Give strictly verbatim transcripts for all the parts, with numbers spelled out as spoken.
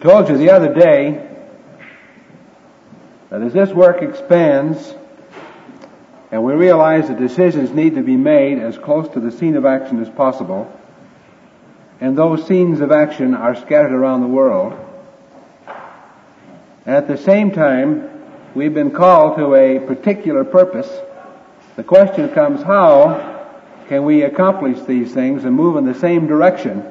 told you the other day that as this work expands and we realize that decisions need to be made as close to the scene of action as possible, and those scenes of action are scattered around the world, at the same time we've been called to a particular purpose. The question comes, how can we accomplish these things and move in the same direction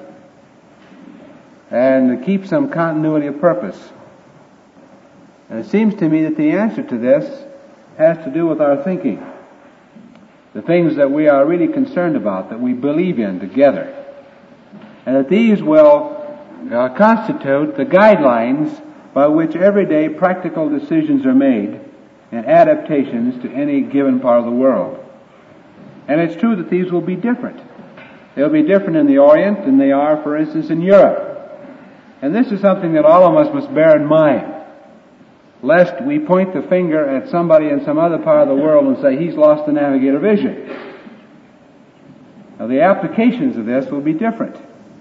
and keep some continuity of purpose? And it seems to me that the answer to this has to do with our thinking. The things that we are really concerned about, that we believe in together. And that these will uh, constitute the guidelines by which everyday practical decisions are made and adaptations to any given part of the world. And it's true that these will be different. They'll be different in the Orient than they are, for instance, in Europe. And this is something that all of us must bear in mind, lest we point the finger at somebody in some other part of the world and say, he's lost the navigator vision. Now, the applications of this will be different.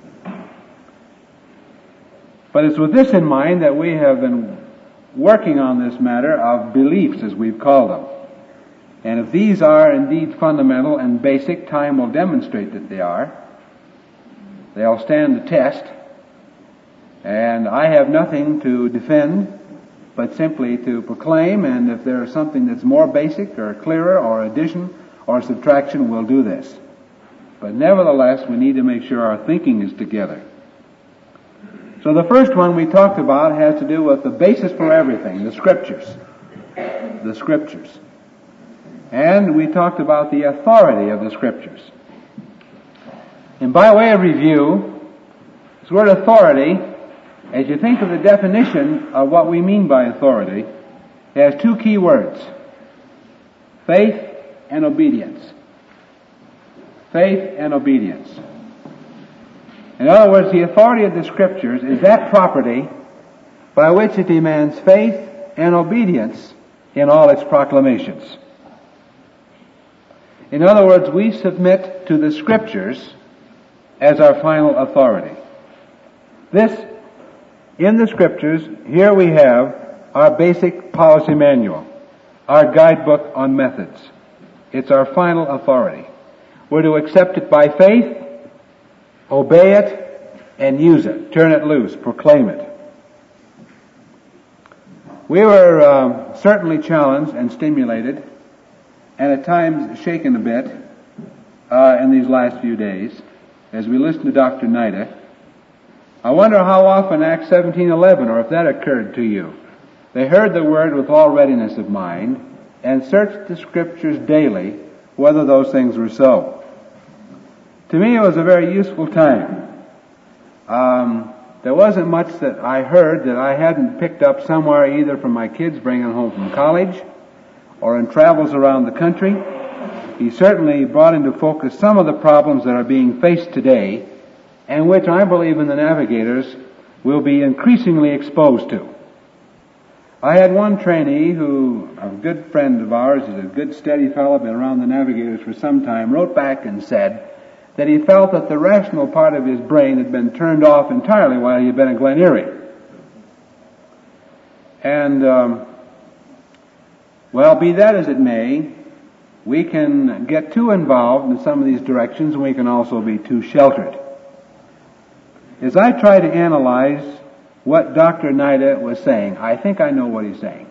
But it's with this in mind that we have been working on this matter of beliefs, as we've called them. And if these are indeed fundamental and basic, time will demonstrate that they are. They'll stand the test. And I have nothing to defend, but simply to proclaim, and if there is something that's more basic or clearer or addition or subtraction, we'll do this. But nevertheless, we need to make sure our thinking is together. So the first one we talked about has to do with the basis for everything, the Scriptures. The Scriptures. And we talked about the authority of the Scriptures. And by way of review, this word authority, as you think of the definition of what we mean by authority, it has two key words: faith and obedience. Faith and obedience. In other words, the authority of the Scriptures is that property by which it demands faith and obedience in all its proclamations. In other words, we submit to the Scriptures as our final authority. This, in the Scriptures, here we have our basic policy manual, our guidebook on methods. It's our final authority. We're to accept it by faith, obey it, and use it. Turn it loose. Proclaim it. We were um, certainly challenged and stimulated, and at times shaken a bit uh, in these last few days as we listened to Doctor Nida. I wonder how often Acts seventeen eleven, or if that occurred to you. They heard the word with all readiness of mind and searched the Scriptures daily whether those things were so. To me, it was a very useful time. Um, there wasn't much that I heard that I hadn't picked up somewhere, either from my kids bringing home from college or in travels around the country. He certainly brought into focus some of the problems that are being faced today, and which I believe in the Navigators will be increasingly exposed to. I had one trainee who, a good friend of ours, is a good steady fellow, been around the Navigators for some time, wrote back and said that he felt that the rational part of his brain had been turned off entirely while he had been at Glen Erie. And, um, well, be that as it may, we can get too involved in some of these directions, and we can also be too sheltered. As I try to analyze what Doctor Nida was saying, I think I know what he's saying.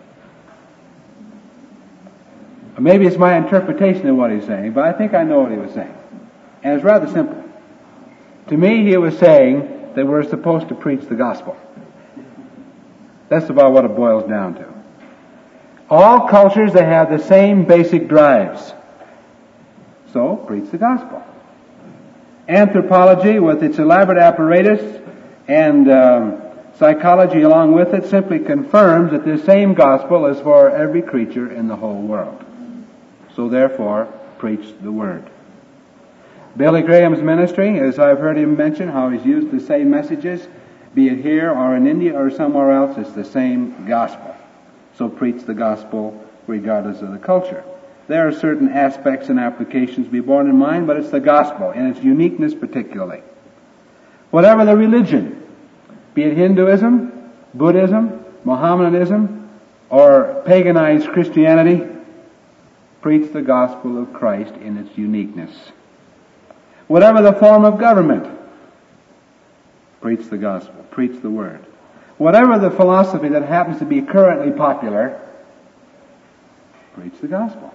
Maybe it's my interpretation of what he's saying, but I think I know what he was saying. And it's rather simple. To me, he was saying that we're supposed to preach the gospel. That's about what it boils down to. All cultures, they have the same basic drives. So, preach the gospel. Anthropology, with its elaborate apparatus, and um, psychology along with it, simply confirms that this same gospel is for every creature in the whole world. So therefore, preach the word. Billy Graham's ministry, as I've heard him mention, how he's used the same messages, be it here or in India or somewhere else, it's the same gospel. So preach the gospel regardless of the culture. There are certain aspects and applications to be borne in mind, but it's the gospel in its uniqueness particularly. Whatever the religion, be it Hinduism, Buddhism, Mohammedanism, or paganized Christianity, preach the gospel of Christ in its uniqueness. Whatever the form of government, preach the gospel, preach the word. Whatever the philosophy that happens to be currently popular, preach the gospel.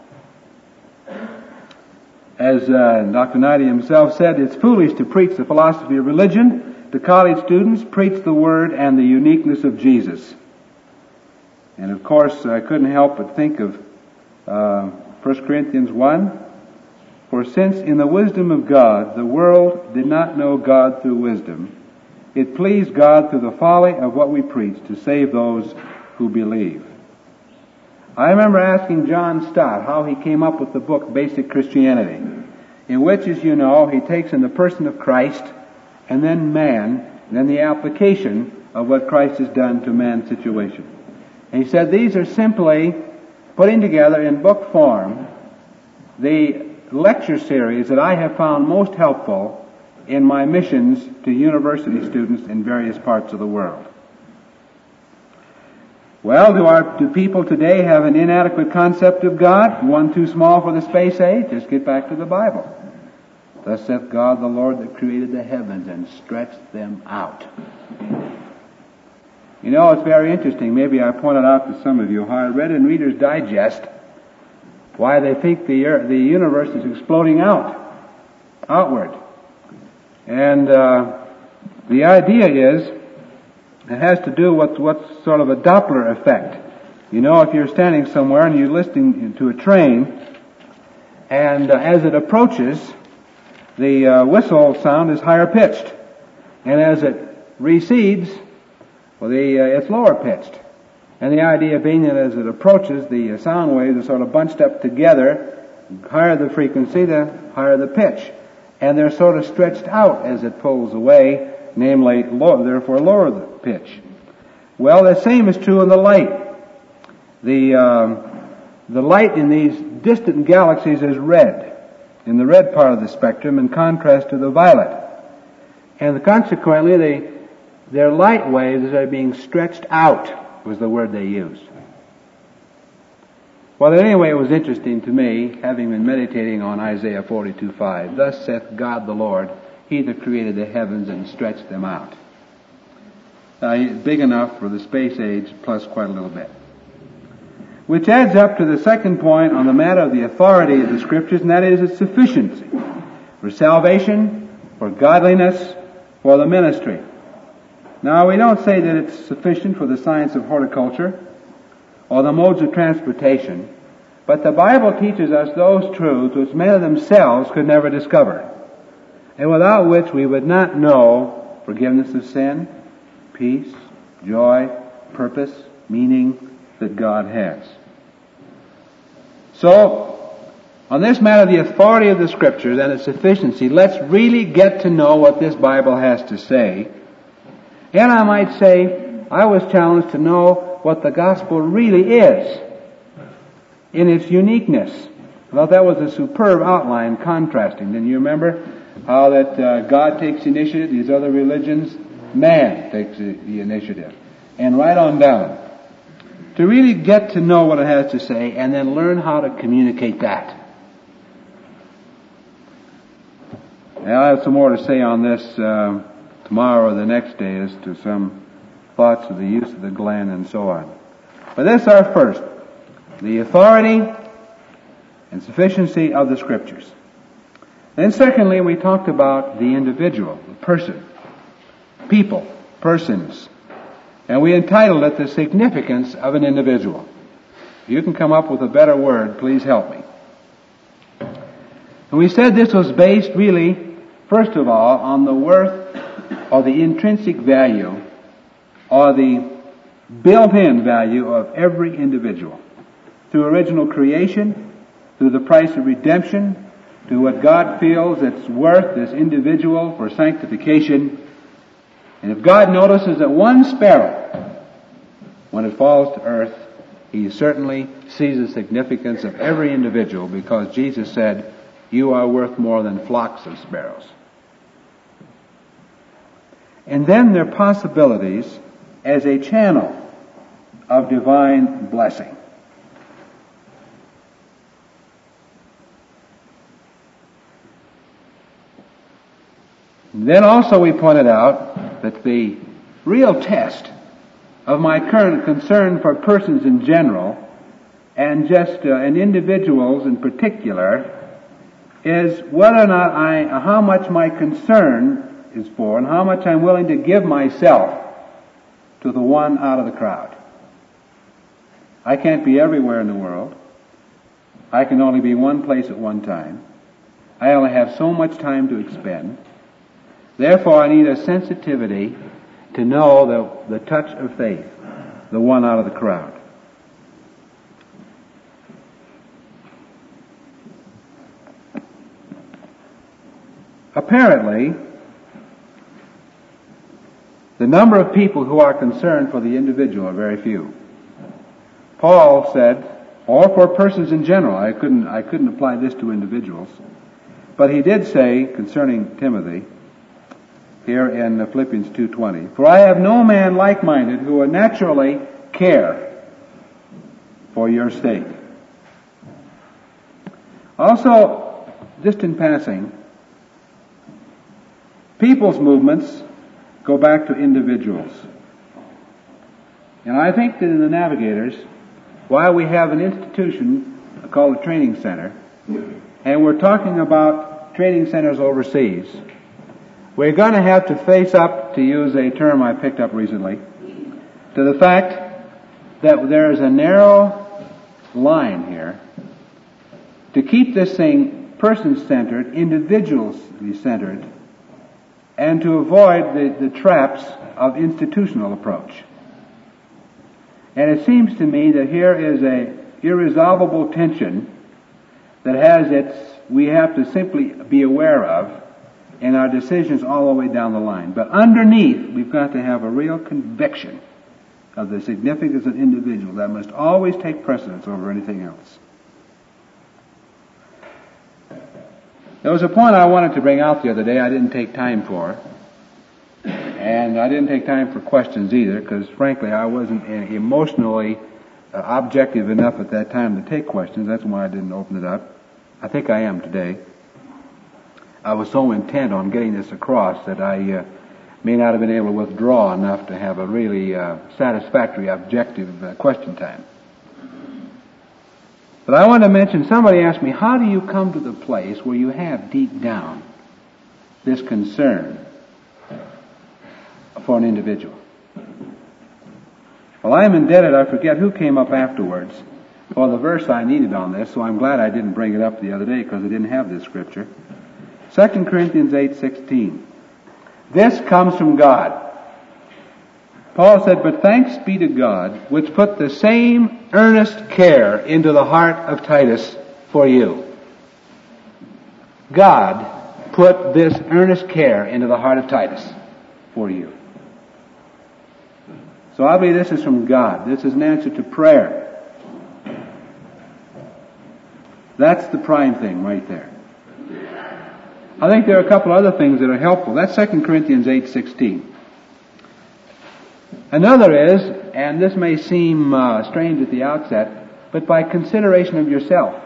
As uh, Doctor Knighty himself said, it's foolish to preach the philosophy of religion to college students. Preach the word and the uniqueness of Jesus. And of course, I couldn't help but think of uh, First Corinthians one. For since in the wisdom of God the world did not know God through wisdom, it pleased God through the folly of what we preach to save those who believe. I remember asking John Stott how he came up with the book Basic Christianity, in which, as you know, he takes in the person of Christ and then man, and then the application of what Christ has done to man's situation. And he said these are simply putting together in book form the lecture series that I have found most helpful in my missions to university students in various parts of the world. Well, do our do people today have an inadequate concept of God? One too small for the space age? Just get back to the Bible. Thus saith God the Lord that created the heavens and stretched them out. You know, it's very interesting. Maybe I pointed out to some of you how I read in Reader's Digest why they think the earth, the universe is exploding out, outward. And uh, the idea is it has to do with what's sort of a Doppler effect. You know, if you're standing somewhere and you're listening to a train, and uh, as it approaches, the uh, whistle sound is higher pitched, and as it recedes, well, the uh, it's lower pitched. And the idea being that as it approaches, the sound waves are sort of bunched up together. The higher the frequency, the higher the pitch. And they're sort of stretched out as it pulls away, namely, low, therefore lower the pitch. Well, the same is true in the light. The, um, the light in these distant galaxies is red, in the red part of the spectrum, in contrast to the violet. And consequently, they, their light waves are being stretched out, was the word they used. Well, anyway, it was interesting to me, having been meditating on Isaiah forty-two five. Thus saith God the Lord, He that created the heavens and stretched them out. Uh, big enough for the space age, plus quite a little bit. Which adds up to the second point on the matter of the authority of the Scriptures, and that is its sufficiency for salvation, for godliness, for the ministry. Now, we don't say that it's sufficient for the science of horticulture or the modes of transportation, but the Bible teaches us those truths which men themselves could never discover, and without which we would not know forgiveness of sin, peace, joy, purpose, meaning that God has. So, on this matter, the authority of the Scriptures and its sufficiency, let's really get to know what this Bible has to say. And I might say, I was challenged to know what the gospel really is in its uniqueness. I thought that was a superb outline contrasting. Didn't you remember how that uh, God takes the initiative, these other religions, man takes the, the initiative. And right on down. To really get to know what it has to say and then learn how to communicate that. And I have some more to say on this uh, tomorrow or the next day as to some thoughts of the use of the glen and so on. But this is our first. The authority and sufficiency of the Scriptures. Then secondly, we talked about the individual, the person, people, persons. And we entitled it The Significance of an Individual. If you can come up with a better word, please help me. And we said this was based really, first of all, on the worth or the intrinsic value or the built-in value of every individual. Through original creation, through the price of redemption, to what God feels it's worth, this individual, for sanctification. And if God notices that one sparrow, when it falls to earth, He certainly sees the significance of every individual, because Jesus said, you are worth more than flocks of sparrows. And then there are possibilities as a channel of divine blessing. Then also we pointed out that the real test of my current concern for persons in general and just uh, and individuals in particular is whether or not I, how much my concern is for and how much I'm willing to give myself to the one out of the crowd. I can't be everywhere in the world. I can only be one place at one time. I only have so much time to expend. Therefore, I need a sensitivity to know the, the touch of faith, the one out of the crowd. Apparently, the number of people who are concerned for the individual are very few. Paul said, or for persons in general, I couldn't, I couldn't apply this to individuals, but he did say concerning Timothy, here in Philippians two twenty, for I have no man like-minded who would naturally care for your sake. Also, just in passing, people's movements go back to individuals. And I think that in the Navigators, while we have an institution called a training center, and we're talking about training centers overseas, we're going to have to face up, to use a term I picked up recently, to the fact that there is a narrow line here to keep this thing person-centered, individual-centered, and to avoid the, the traps of institutional approach. And it seems to me that here is a irresolvable tension that has its, we have to simply be aware of in our decisions all the way down the line. But underneath, we've got to have a real conviction of the significance of individual that must always take precedence over anything else. There was a point I wanted to bring out the other day I didn't take time for. And I didn't take time for questions either, because frankly I wasn't emotionally uh, objective enough at that time to take questions. That's why I didn't open it up. I think I am today. I was so intent on getting this across that I uh, may not have been able to withdraw enough to have a really uh, satisfactory, objective uh, question time. But I want to mention, somebody asked me, how do you come to the place where you have deep down this concern for an individual? Well, I am indebted, I forget who came up afterwards, for the verse I needed on this, so I'm glad I didn't bring it up the other day because I didn't have this scripture. Second Corinthians eight sixteen. This comes from God. Paul said, but thanks be to God, which put the same earnest care into the heart of Titus for you. God put this earnest care into the heart of Titus for you. So I believe this is from God. This is an answer to prayer. That's the prime thing right there. I think there are a couple other things that are helpful. That's Second Corinthians eight sixteen. Another is, and this may seem uh, strange at the outset, but by consideration of yourself.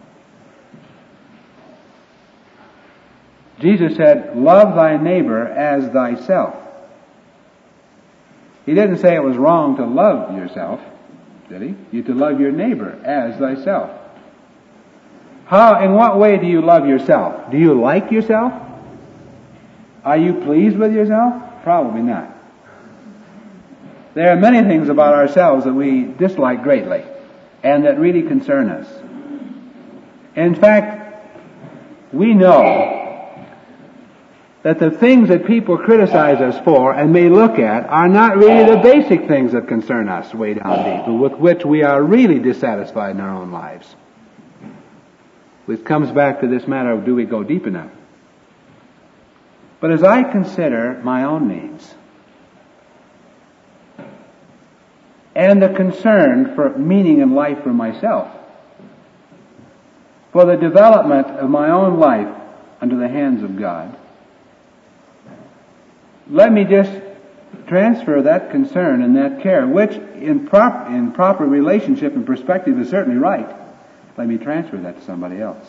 Jesus said, love thy neighbor as thyself. He didn't say it was wrong to love yourself, did he? You're to love your neighbor as thyself. How, in what way do you love yourself? Do you like yourself? Are you pleased with yourself? Probably not. There are many things about ourselves that we dislike greatly and that really concern us. In fact, we know that the things that people criticize us for and may look at are not really the basic things that concern us way down deep, and with which we are really dissatisfied in our own lives. Which comes back to this matter of, do we go deep enough? But as I consider my own needs and the concern for meaning in life for myself, for the development of my own life under the hands of God, let me just transfer that concern and that care, which in, prop, in proper relationship and perspective is certainly right, let me transfer that to somebody else.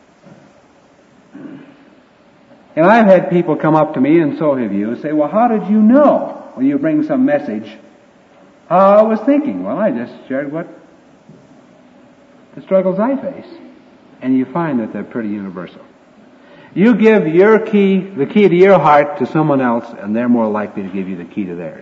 And I've had people come up to me, and so have you, and say, well, how did you know when you bring some message how I was thinking? Well, I just shared what the struggles I face. And you find that they're pretty universal. You give your key, the key to your heart to someone else, and they're more likely to give you the key to theirs.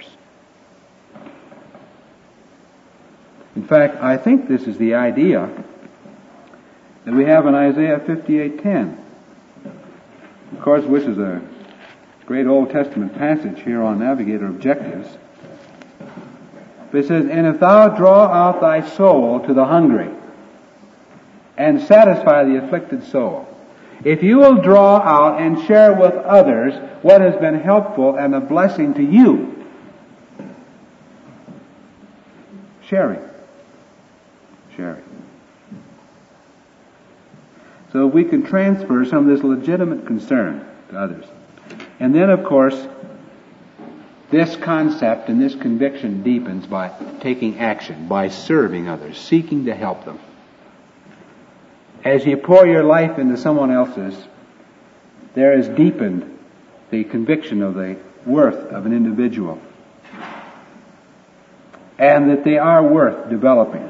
In fact, I think this is the idea that we have in Isaiah fifty-eight ten. Of course, which is a great Old Testament passage here on Navigator Objectives. But it says, and if thou draw out thy soul to the hungry, and satisfy the afflicted soul. If you will draw out and share with others what has been helpful and a blessing to you. Sharing. Sharing. So we can transfer some of this legitimate concern to others. And then, of course, this concept and this conviction deepens by taking action, by serving others, seeking to help them. As you pour your life into someone else's, there is deepened the conviction of the worth of an individual, and that they are worth developing.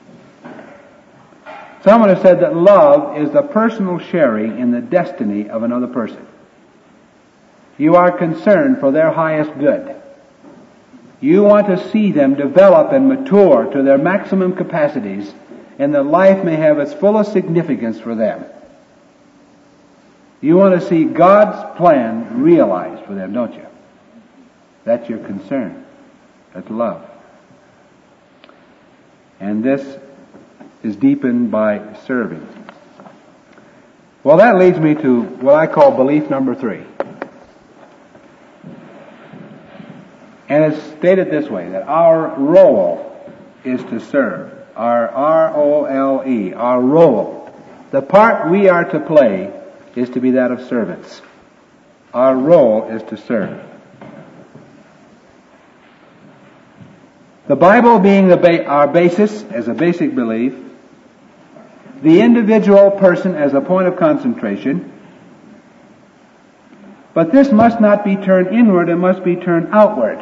Someone has said that love is the personal sharing in the destiny of another person. You are concerned for their highest good. You want to see them develop and mature to their maximum capacities, and that life may have its fullest significance for them. You want to see God's plan realized for them, don't you? That's your concern. That's love. And this is deepened by serving. Well, that leads me to what I call belief number three. And it's stated this way, that our role is to serve. Our R O L E, our role. The part we are to play is to be that of servants. Our role is to serve. The Bible being the ba- our basis as a basic belief, the individual person as a point of concentration, but this must not be turned inward, it must be turned outward.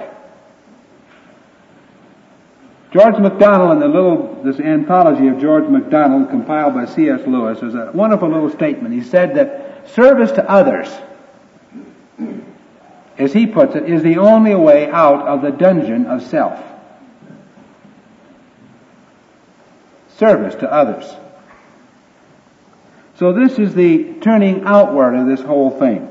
George MacDonald, in the little, this anthology of George MacDonald compiled by C S Lewis, is a wonderful little statement. He said that service to others, as he puts it, is the only way out of the dungeon of self. Service to others. So this is the turning outward of this whole thing.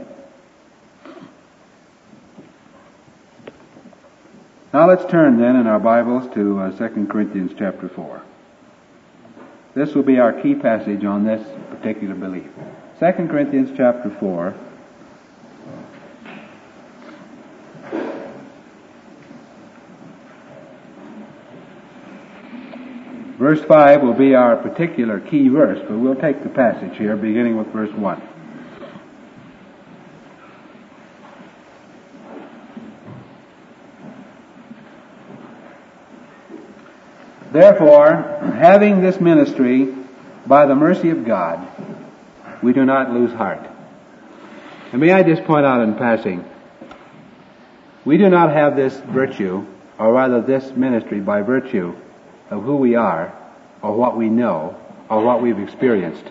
Now let's turn then in our Bibles to uh, Second Corinthians chapter four. This will be our key passage on this particular belief. Second Corinthians chapter four. Verse five will be our particular key verse, but we'll take the passage here beginning with verse one. Therefore, having this ministry by the mercy of God, we do not lose heart. And may I just point out in passing, we do not have this virtue, or rather this ministry by virtue of who we are, or what we know, or what we've experienced.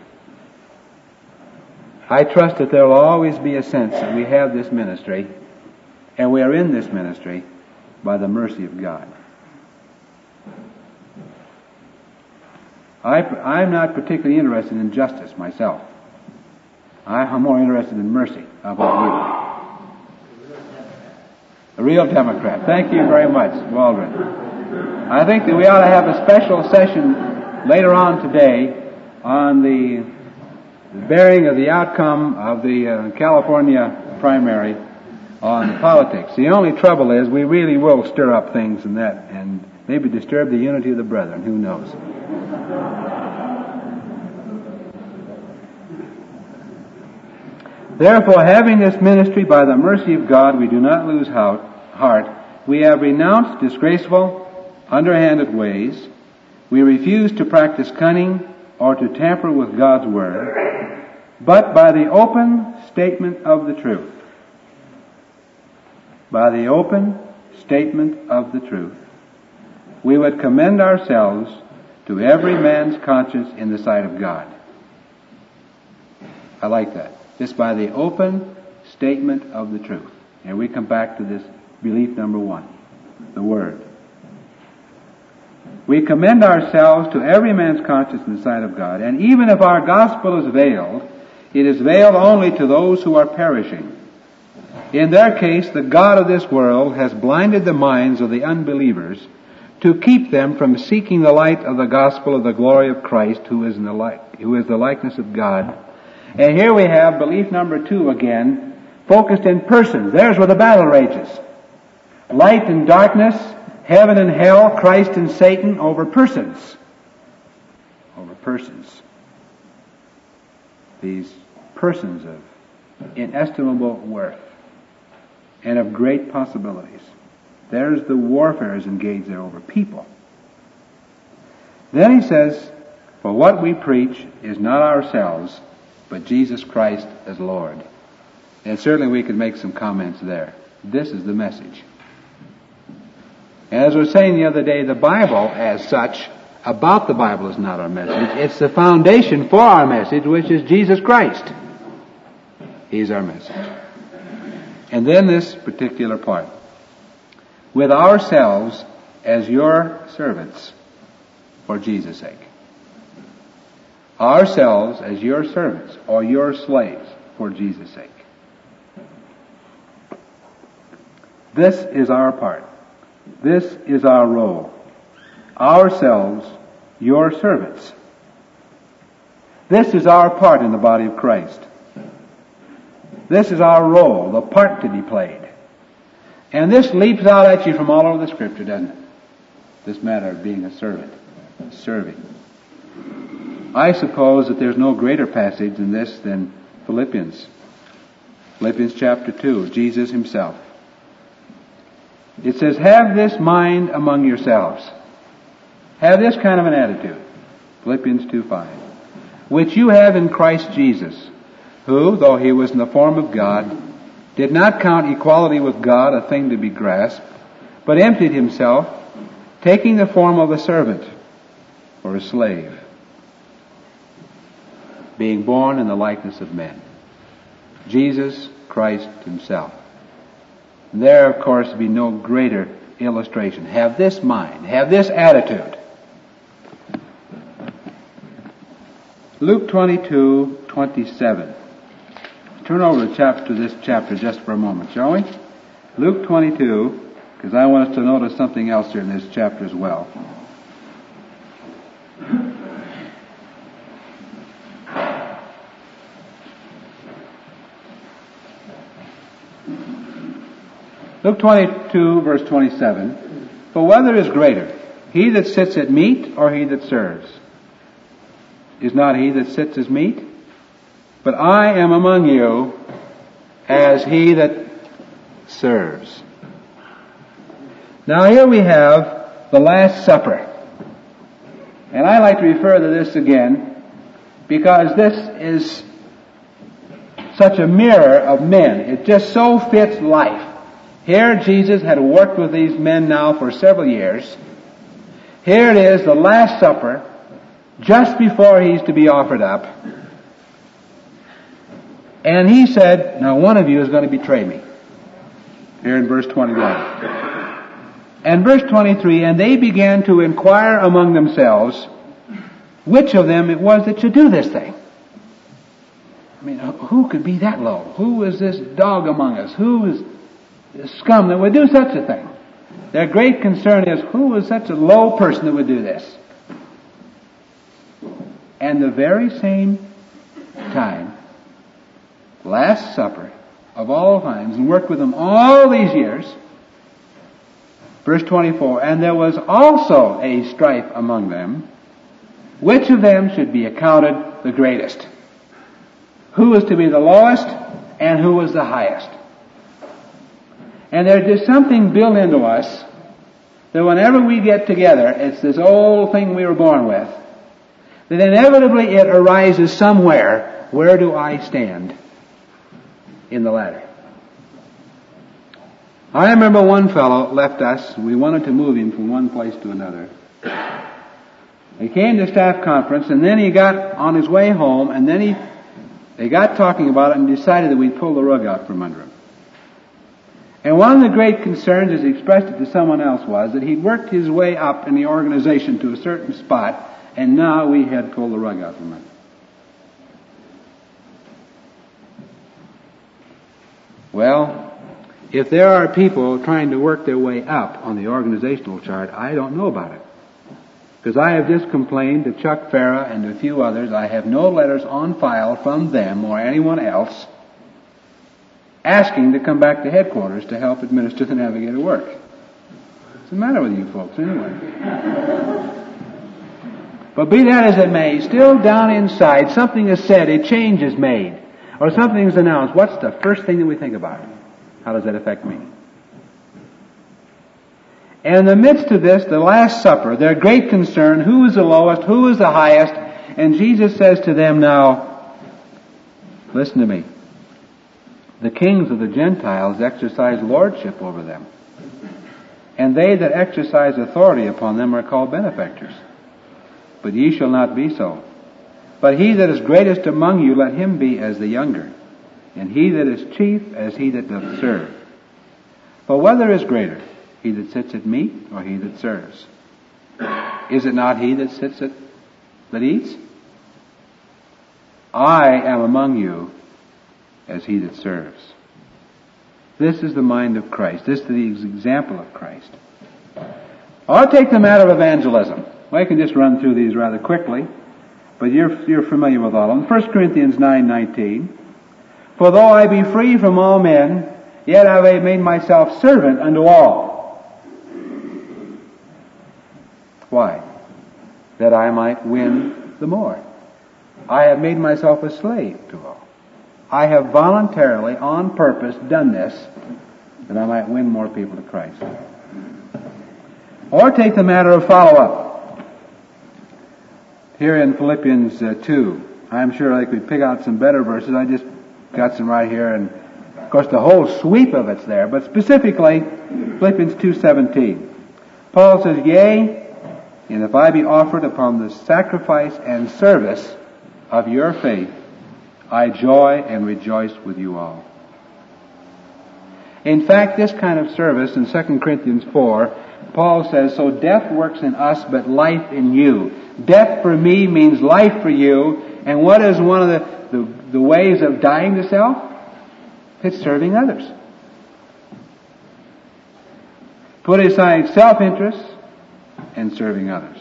I trust that there will always be a sense that we have this ministry, and we are in this ministry by the mercy of God. I, I'm not particularly interested in justice myself. I'm more interested in mercy. How about you? A real Democrat. Thank you very much, Waldron. I think that we ought to have a special session later on today on the bearing of the outcome of the uh, California primary on politics. The only trouble is we really will stir up things in that and maybe disturb the unity of the brethren. Who knows? Therefore, having this ministry by the mercy of God, we do not lose heart, We have renounced disgraceful, underhanded ways. We refuse to practice cunning or to tamper with God's word, but by the open statement of the truth, by the open statement of the truth, we would commend ourselves to every man's conscience in the sight of God. I like that. Just by the open statement of the truth. And we come back to this belief number one, the Word. We commend ourselves to every man's conscience in the sight of God. And even if our gospel is veiled, it is veiled only to those who are perishing. In their case, the God of this world has blinded the minds of the unbelievers to keep them from seeking the light of the gospel of the glory of Christ, who is in the like, who is the likeness of God. And here we have belief number two again, focused in persons. There's where the battle rages. Light and darkness, heaven and hell, Christ and Satan, over persons. Over persons. These persons of inestimable worth and of great possibilities. There's the warfare is engaged there over people. Then he says, for what we preach is not ourselves, but Jesus Christ as Lord. And certainly we could make some comments there. This is the message. As I was saying the other day, the Bible as such, about the Bible is not our message. It's the foundation for our message, which is Jesus Christ. He's our message. And then this particular part. With ourselves as your servants for Jesus' sake. Ourselves as your servants or your slaves for Jesus' sake. This is our part. This is our role. Ourselves, your servants. This is our part in the body of Christ. This is our role, the part to be played. And this leaps out at you from all over the Scripture, doesn't it? This matter of being a servant, serving. I suppose that there's no greater passage than this than Philippians. Philippians chapter two, Jesus himself. It says, have this mind among yourselves. Have this kind of an attitude. Philippians two five. Which you have in Christ Jesus, who, though he was in the form of God, did not count equality with God a thing to be grasped, but emptied himself, taking the form of a servant or a slave, being born in the likeness of men. Jesus Christ himself. And there, of course, would be no greater illustration. Have this mind, have this attitude. Luke twenty-two twenty-seven. Turn over to chapter, this chapter just for a moment, shall we? Luke twenty-two, because I want us to notice something else here in this chapter as well. Luke twenty-two, verse twenty-seven. For whether is greater, he that sits at meat or he that serves? Is not he that sits as meat? But I am among you as he that serves. Now here we have the Last Supper. And I like to refer to this again because this is such a mirror of men. It just so fits life. Here Jesus had worked with these men now for several years. Here it is, the Last Supper, just before he's to be offered up. And he said, now one of you is going to betray me. Here in verse twenty-one. And verse twenty-three, and they began to inquire among themselves which of them it was that should do this thing. I mean, who could be that low? Who is this dog among us? Who is this scum that would do such a thing? Their great concern is, who is such a low person that would do this? And the very same time, Last Supper of all times, and worked with them all these years. Verse twenty-four, and there was also a strife among them, which of them should be accounted the greatest? Who was to be the lowest, and who was the highest? And there's just something built into us that whenever we get together, it's this old thing we were born with, that inevitably it arises somewhere, where do I stand in the ladder? I remember one fellow left us. We wanted to move him from one place to another. He came to staff conference, and then he got on his way home, and then he they got talking about it and decided that we'd pull the rug out from under him. And one of the great concerns, as he expressed it to someone else, was that he'd worked his way up in the organization to a certain spot, and now we had pulled the rug out from under him. Well, if there are people trying to work their way up on the organizational chart, I don't know about it. Because I have just complained to Chuck Farah and to a few others. I have no letters on file from them or anyone else asking to come back to headquarters to help administer the Navigator work. What's the matter with you folks anyway? But be that as it may, still down inside, something is said, a change is made, or something is announced. What's the first thing that we think about? How does that affect me? And in the midst of this, the Last Supper, their great concern, who is the lowest, who is the highest, and Jesus says to them now, listen to me. The kings of the Gentiles exercise lordship over them, and they that exercise authority upon them are called benefactors. But ye shall not be so. But he that is greatest among you, let him be as the younger, and he that is chief as he that doth serve. For whether is greater, he that sits at meat or he that serves? Is it not he that sits at that eats? I am among you as he that serves. This is the mind of Christ. This is the example of Christ. I'll take the matter of evangelism. Well, I can just run through these rather quickly, but you're, you're familiar with all of them. First Corinthians nine nineteen. For though I be free from all men, yet have I made myself servant unto all. Why? That I might win the more. I have made myself a slave to all. I have voluntarily, on purpose, done this, that I might win more people to Christ. Or take the matter of follow-up. Here in Philippians uh, two, I'm sure I could pick out some better verses. I just got some right here, and of course the whole sweep of it's there, but specifically Philippians two seventeen. Paul says, Yea, and if I be offered upon the sacrifice and service of your faith, I joy and rejoice with you all. In fact, this kind of service in Second Corinthians four, Paul says, so death works in us, but life in you. Death for me means life for you. And what is one of the, the, the ways of dying to self? It's serving others. Put aside self-interest and serving others.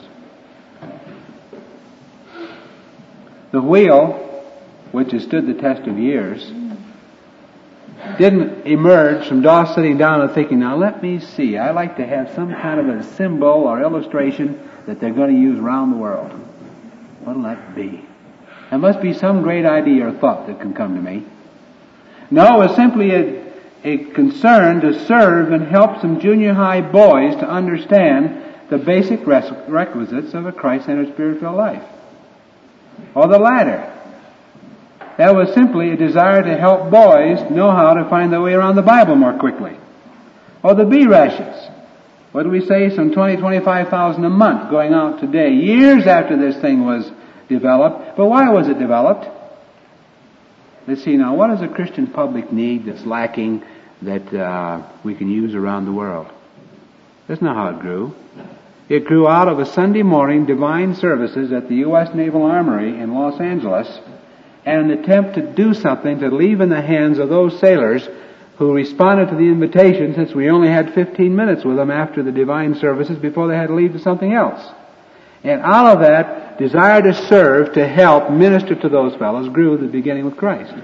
The wheel, which has stood the test of years, didn't emerge from Doss sitting down and thinking, now let me see, I like to have some kind of a symbol or illustration that they're going to use around the world. What'll that be? There must be some great idea or thought that can come to me. No, it's simply a, a concern to serve and help some junior high boys to understand the basic requisites of a Christ-centered spirit-filled life. Or the latter. That was simply a desire to help boys know how to find their way around the Bible more quickly. Or the B rations. What do we say? Some twenty, twenty-five thousand a month going out today, years after this thing was developed. But why was it developed? Let's see now, what does a Christian public need that's lacking that uh, we can use around the world? That's not how it grew. It grew out of a Sunday morning divine services at the U S Naval Armory in Los Angeles, and an attempt to do something to leave in the hands of those sailors who responded to the invitation, since we only had fifteen minutes with them after the divine services before they had to leave to something else. And out of that desire to serve, to help, minister to those fellows, grew at the beginning with Christ.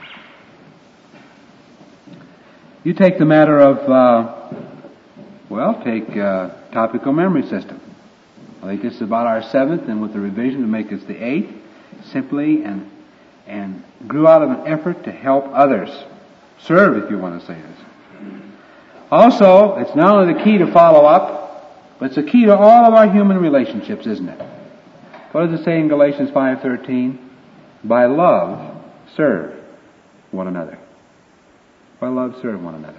You take the matter of, uh, well, take uh, topical memory system. I think this is about our seventh, and with the revision to make it the eighth, simply and and grew out of an effort to help others. Serve, if you want to say this. Also, it's not only the key to follow up, but it's the key to all of our human relationships, isn't it? What does it say in Galatians five thirteen? By love, serve one another. By love, serve one another.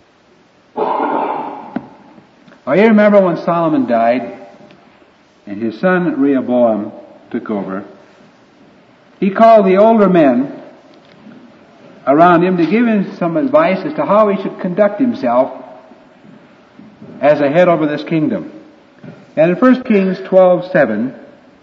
Oh, you remember when Solomon died and his son Rehoboam took over? He called the older men around him to give him some advice as to how he should conduct himself as a head over this kingdom. And in First Kings twelve seven,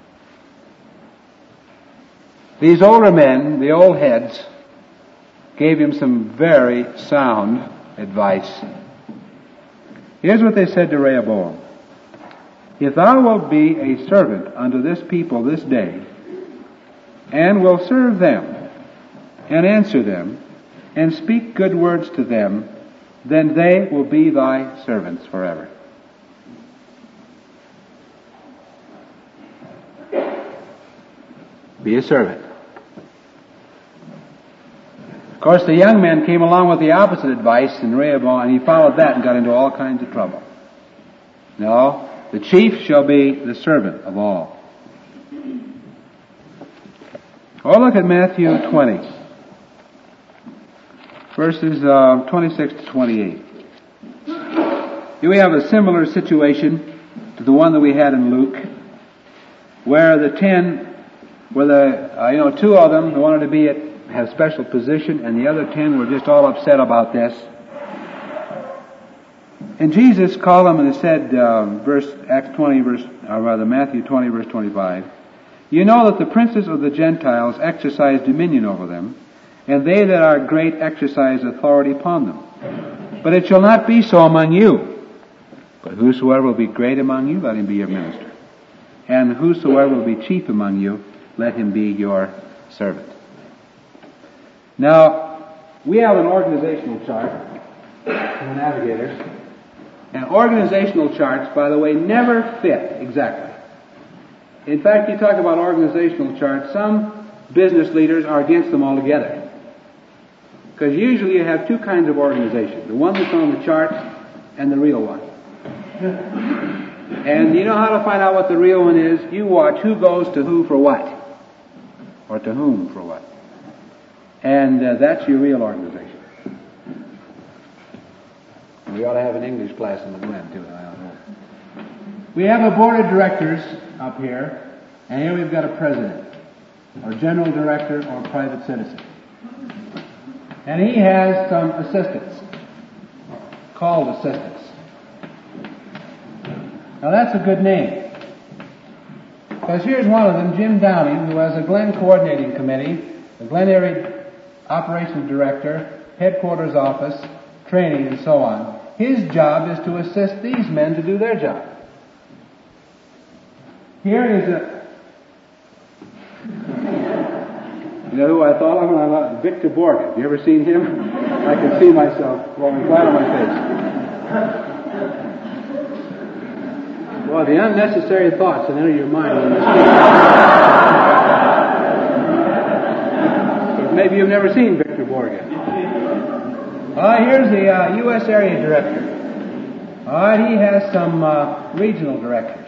these older men, the old heads, gave him some very sound advice. Here's what they said to Rehoboam. If thou wilt be a servant unto this people this day, and will serve them, and answer them, and speak good words to them, then they will be thy servants forever. Be a servant. Of course, the young men came along with the opposite advice, and Rehoboam, and he followed that and got into all kinds of trouble. No, the chief shall be the servant of all. Oh, look at Matthew twenty, verses uh, twenty-six to twenty-eight. Here we have a similar situation to the one that we had in Luke, where the ten, where the uh, you know two of them, they wanted to be at have special position, and the other ten were just all upset about this. And Jesus called them and said, uh, verse Acts twenty, verse or rather Matthew twenty, verse twenty-five. You know that the princes of the Gentiles exercise dominion over them, and they that are great exercise authority upon them. But it shall not be so among you. But whosoever will be great among you, let him be your minister. And whosoever will be chief among you, let him be your servant. Now, we have an organizational chart for navigators. And organizational charts, by the way, never fit exactly. In fact, you talk about organizational charts, some business leaders are against them altogether. Because usually you have two kinds of organization. The one that's on the chart and the real one. And you know how to find out what the real one is? You watch who goes to who for what. Or to whom for what. And uh, that's your real organization. We ought to have an English class in the Glen, too. I don't know. We have a board of directors up here, and here we've got a president, or general director, or private citizen. And he has some assistants, called assistants. Now that's a good name. Because here's one of them, Jim Downing, who has a Glen Coordinating Committee, the Glen Area Operations Director, Headquarters Office, Training, and so on. His job is to assist these men to do their job. Here is a... You know who I thought of when I thought? Victor Borge. Have you ever seen him? I can see myself rolling flat on my face. Well, the unnecessary thoughts that enter your mind when you speak. Maybe you've never seen Victor Borge. Uh, here's the uh, U S Area Director. All right, he has some uh, regional directors.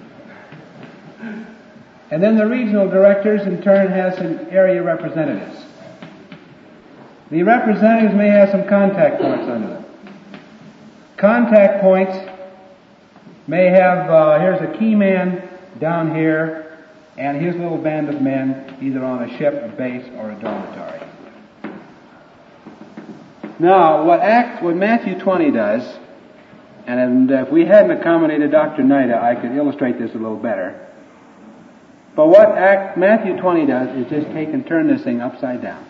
And then the regional directors, in turn, have some area representatives. The representatives may have some contact points under them. Contact points may have, uh, here's a key man down here, and his little band of men, either on a ship, a base, or a dormitory. Now, what Act, what Matthew twenty does, and if we hadn't accommodated Doctor Nida, I could illustrate this a little better. But what Act Matthew twenty does is just take and turn this thing upside down.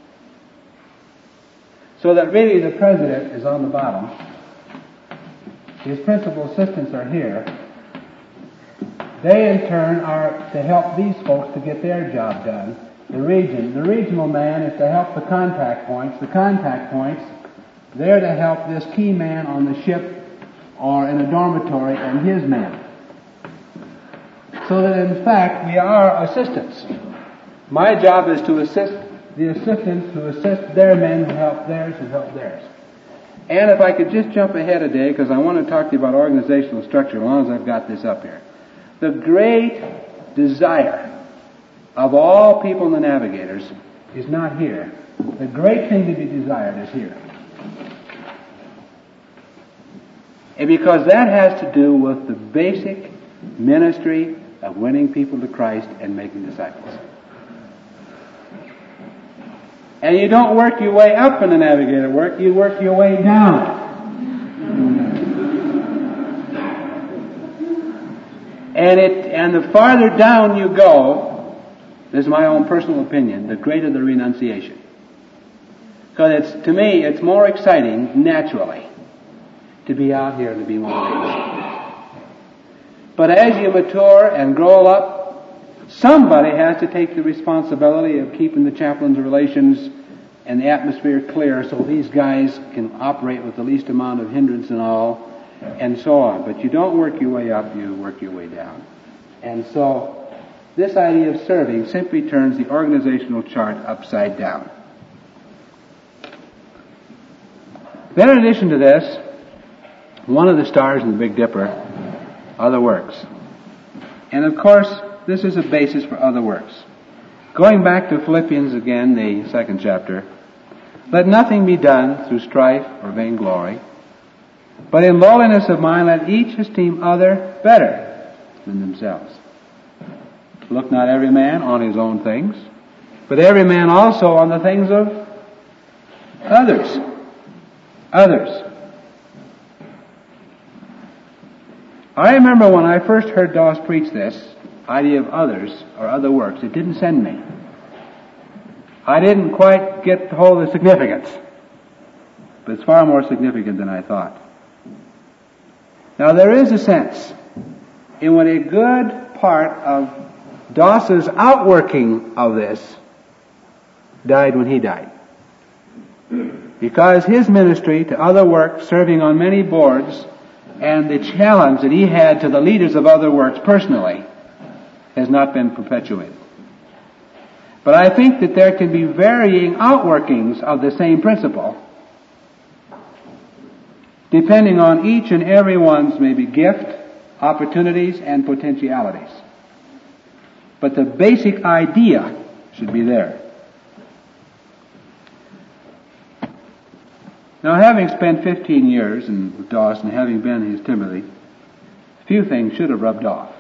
So that really the president is on the bottom. His principal assistants are here. They in turn are to help these folks to get their job done. The region, the regional man is to help the contact points. The contact points, they're to help this key man on the ship or in a dormitory and his men. So that in fact we are assistants. My job is to assist the assistants who assist their men who help theirs who help theirs. And if I could just jump ahead a day, because I want to talk to you about organizational structure as long as I've got this up here. The great desire of all people in the Navigators is not here. The great thing to be desired is here. And because that has to do with the basic ministry of winning people to Christ and making disciples. And you don't work your way up in the Navigator work, you work your way down. And it, and the farther down you go, this is my own personal opinion, the greater the renunciation. Because it's, to me, it's more exciting, naturally, to be out here and to be one of these. But as you mature and grow up, somebody has to take the responsibility of keeping the chaplain's relations and the atmosphere clear so these guys can operate with the least amount of hindrance and all, and so on. But you don't work your way up, you work your way down. And so, this idea of serving simply turns the organizational chart upside down. Then in addition to this, one of the stars in the Big Dipper are the works. And of course, this is a basis for other works. Going back to Philippians again, the second chapter, let nothing be done through strife or vainglory, but in lowliness of mind let each esteem other better than themselves. Look not every man on his own things, but every man also on the things of others. Others. I remember when I first heard Doss preach this idea of others or other works, it didn't send me. I didn't quite get the whole of the significance. But it's far more significant than I thought. Now there is a sense in what a good part of Doss's outworking of this died when he died. Because his ministry to other works, serving on many boards, and the challenge that he had to the leaders of other works personally has not been perpetuated. But I think that there can be varying outworkings of the same principle, depending on each and every one's maybe gift, opportunities, and potentialities. But the basic idea should be there. Now, having spent fifteen years in, with Doss and having been his Timothy, a few things should have rubbed off.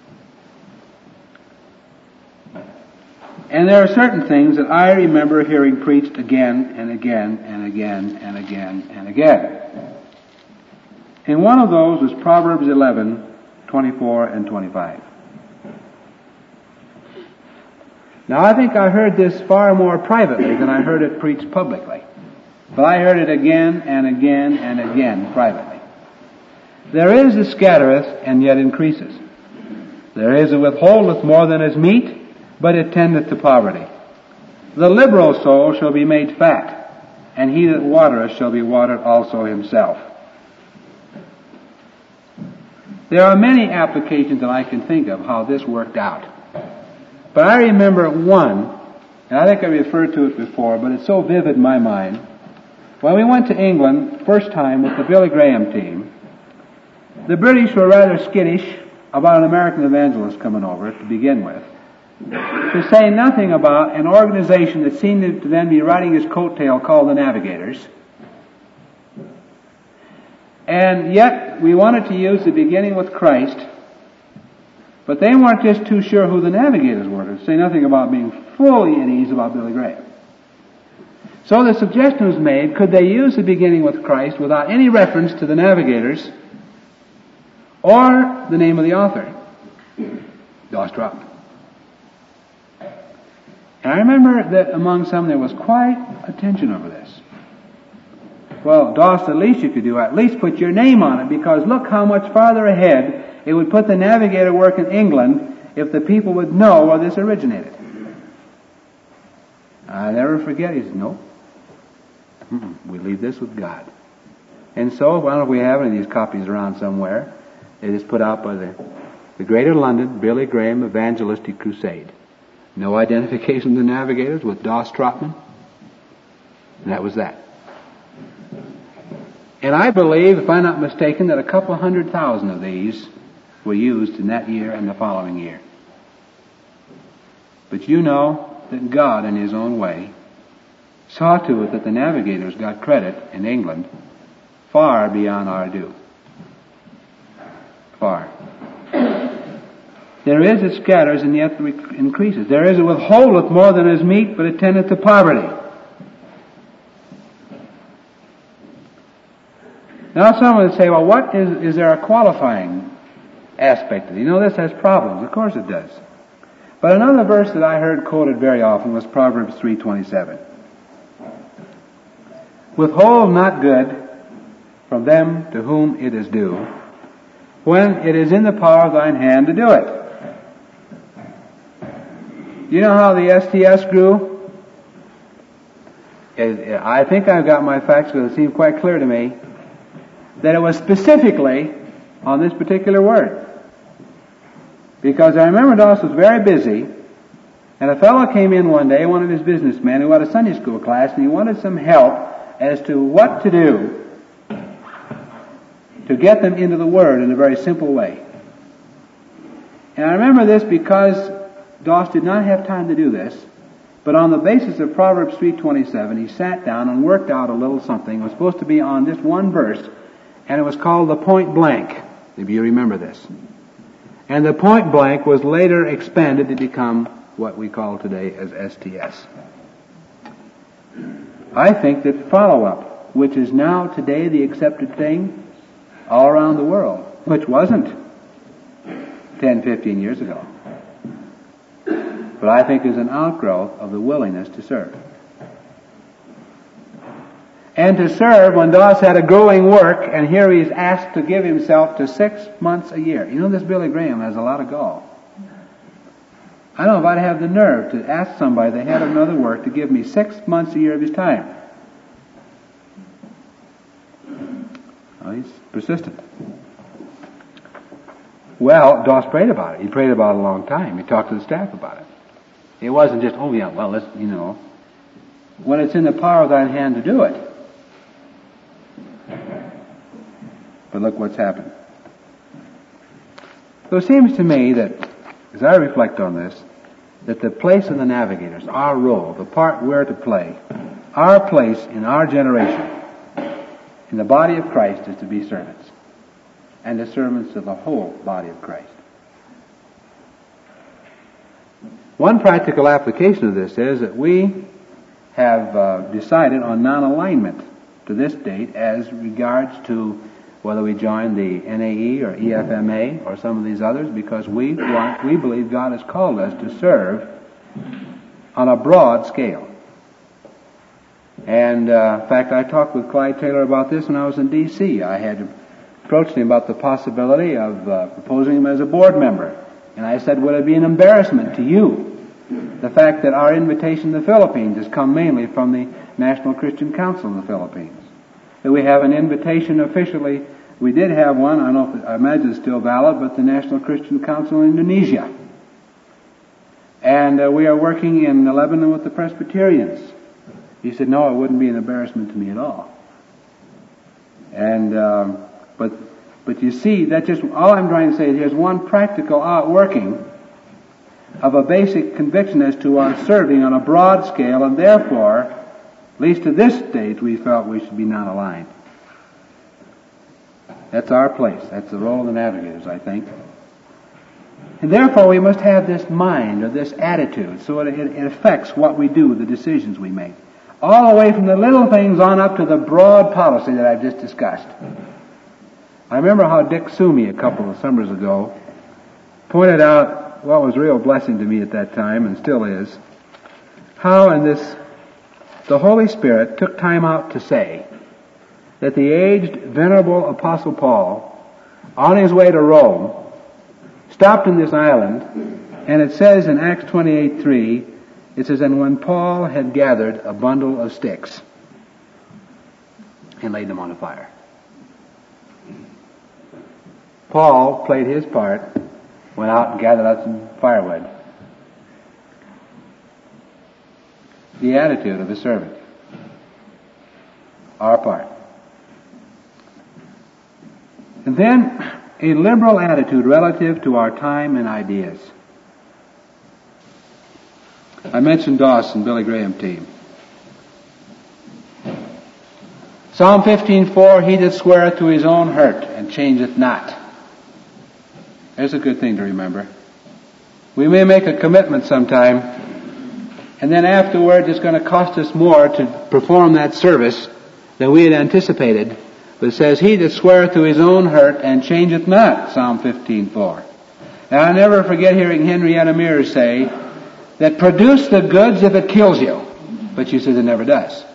And there are certain things that I remember hearing preached again and again and again and again and again. And one of those was Proverbs eleven, twenty-four and twenty-five. Now, I think I heard this far more privately than I heard it preached publicly. But I heard it again and again and again privately. There is a scattereth and yet increases. There is a withholdeth more than is meet, but it tendeth to poverty. The liberal soul shall be made fat, and he that watereth shall be watered also himself. There are many applications that I can think of how this worked out. But I remember one, and I think I referred to it before, but it's so vivid in my mind. When we went to England, first time with the Billy Graham team, the British were rather skittish about an American evangelist coming over to begin with, to say nothing about an organization that seemed to then be riding his coattail called the Navigators. And yet, we wanted to use the beginning with Christ, but they weren't just too sure who the Navigators were, to say nothing about being fully at ease about Billy Graham. So the suggestion was made, could they use the beginning with Christ without any reference to the Navigators or the name of the author? Doss dropped. And I remember that among some there was quite a tension over this. Well, Doss, the least you could do, at least put your name on it, because look how much farther ahead it would put the Navigator work in England if the people would know where this originated. I never forget, he said, no. We leave this with God. And so, why don't we have any of these copies around somewhere? It is put out by the, the Greater London Billy Graham Evangelistic Crusade. No identification of the Navigators with Doss Trotman. And that was that. And I believe, if I'm not mistaken, that a couple hundred thousand of these were used in that year and the following year. But you know that God, in His own way, saw to it that the navigators got credit in England far beyond our due. Far. There is it scatters and yet increases. There is it withholdeth more than is meet, but it tendeth to poverty. Now someone would say, well, what is, is there a qualifying aspect of it? You know, this has problems. Of course it does. But another verse that I heard quoted very often was Proverbs three twenty-seven. Withhold not good from them to whom it is due, when it is in the power of thine hand to do it. You know how the S T S grew? I think I've got my facts because it seemed quite clear to me that it was specifically on this particular word. Because I remember Doss was very busy, and a fellow came in one day, one of his businessmen, who had a Sunday school class, and he wanted some help as to what to do to get them into the Word in a very simple way. And I remember this because Doss did not have time to do this, but on the basis of Proverbs three twenty-seven, he sat down and worked out a little something. It was supposed to be on this one verse, and it was called the point blank, if you remember this. And the point blank was later expanded to become what we call today as S T S. I think that follow-up, which is now today the accepted thing all around the world, which wasn't ten, fifteen years ago, but I think is an outgrowth of the willingness to serve. And to serve when Doss had a growing work, and here he's asked to give himself to six months a year. You know, this Billy Graham has a lot of gall. I don't know if I'd have the nerve to ask somebody that had another work to give me six months a year of his time. Well, he's persistent. Well, Doss prayed about it. He prayed about it a long time. He talked to the staff about it. It wasn't just, oh yeah, well, let's, you know, when it's in the power of thine hand to do it. But look what's happened. So it seems to me that, as I reflect on this, that the place of the navigators, our role, the part we're to play, our place in our generation, in the body of Christ, is to be servants, and the servants of the whole body of Christ. One practical application of this is that we have uh, decided on non-alignment to this date as regards to whether we join the N A E or E F M A or some of these others, because we want, we believe God has called us to serve on a broad scale. And uh, in fact, I talked with Clyde Taylor about this when I was in D C I had approached him about the possibility of uh, proposing him as a board member. And I said, would it be an embarrassment to you, the fact that our invitation to the Philippines has come mainly from the National Christian Council in the Philippines? That we have an invitation officially. We did have one, I don't know if, I imagine it's still valid, but the National Christian Council in Indonesia. And uh, we are working in Lebanon with the Presbyterians. He said, no, it wouldn't be an embarrassment to me at all. And, um, but, but you see, that just, all I'm trying to say is here's one practical outworking of a basic conviction as to our serving on a broad scale, and therefore, at least to this stage, we felt we should be non-aligned. That's our place. That's the role of the navigators, I think. And therefore, we must have this mind or this attitude so it, it affects what we do, the decisions we make. All the way from the little things on up to the broad policy that I've just discussed. I remember how Dick Sumi, a couple of summers ago, pointed out what was a real blessing to me at that time, and still is, how in this the Holy Spirit took time out to say that the aged, venerable Apostle Paul, on his way to Rome, stopped in this island, and it says in Acts twenty-eight three, it says, and when Paul had gathered a bundle of sticks and laid them on the fire. Paul played his part, went out and gathered out some firewood. The attitude of a servant. Our part. And then a liberal attitude relative to our time and ideas. I mentioned Doss and Billy Graham team. Psalm fifteen four, he that sweareth to his own hurt and changeth not. There's a good thing to remember. We may make a commitment sometime, and then afterwards it's going to cost us more to perform that service than we had anticipated. But it says, he that sweareth to his own hurt and changeth not, Psalm fifteen four. And I'll never forget hearing Henrietta Mears say that produce the goods if it kills you. But she says it never does.